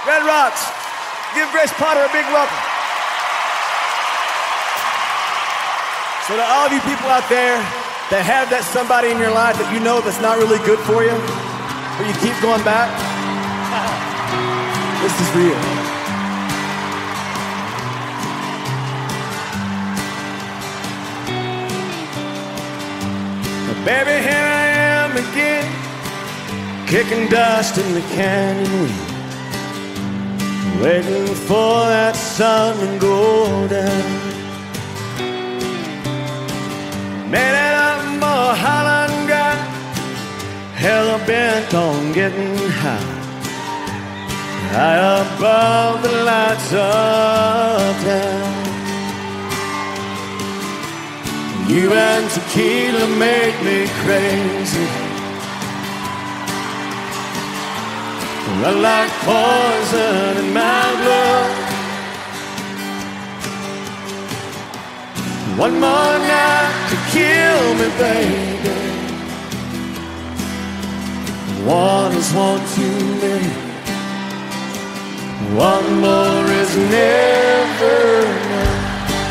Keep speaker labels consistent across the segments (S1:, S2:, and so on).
S1: Red Rocks. Give Grace Potter a big welcome. So to all of you people out there that have that somebody in your life that you know that's not really good for you, but you keep going back, this is for you. Baby, here I am again, kicking dust in the canyon wind, waiting for that sun to go down. Made it up Mulholland guy, hell bent on getting high, high above the lights of town. You and tequila make me crazy, run like poison in my blood. One more night to kill me, baby. One is one too many. One more is never enough.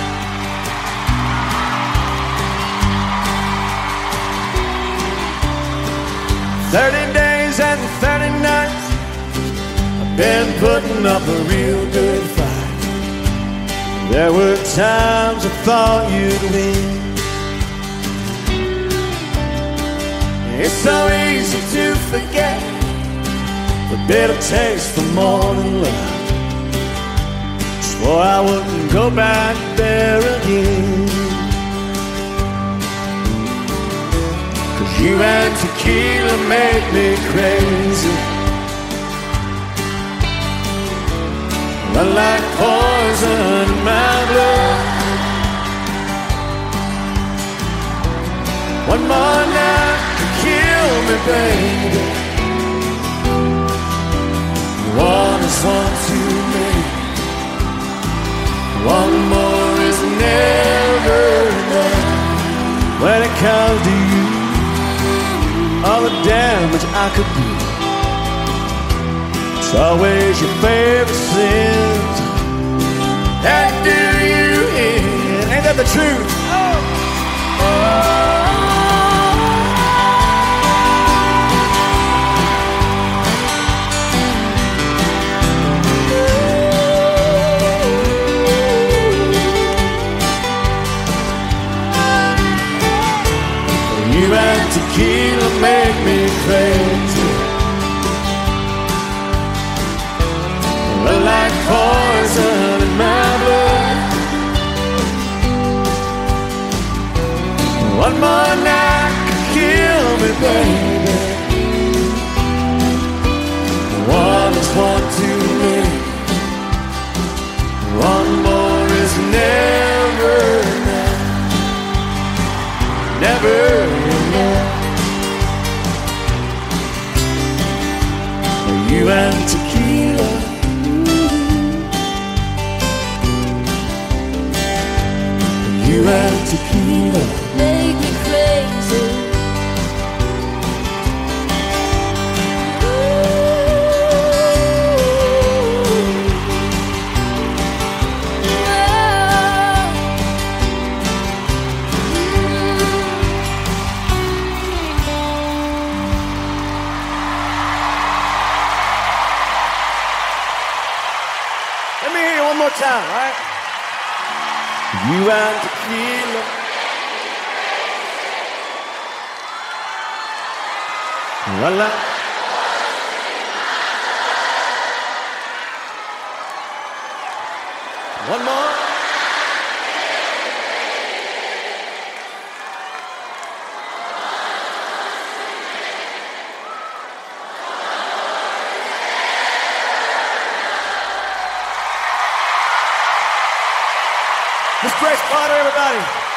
S1: 30 days and 30 nights, I've been putting up a real good fight. There were times I thought you'd win. It's so easy to forget the bitter taste from morning love. Swore I wouldn't go back there again. You and tequila make me crazy, run like poison in my blood. One more night to kill me, baby. One is one too many. One more is never enough. When it comes to you, all the damage I could do, it's always your favorite sins that do you in. Ain't that the truth? You and tequila make me crazy, run like poison in my blood. One more night can kill me, baby. One is one too many. One more is never enough. Never enough. You and tequila, you and tequila
S2: make me crazy.
S1: Let me hear you one more time, all right? You and tequila, run like. One more. Miss Grace Potter, everybody.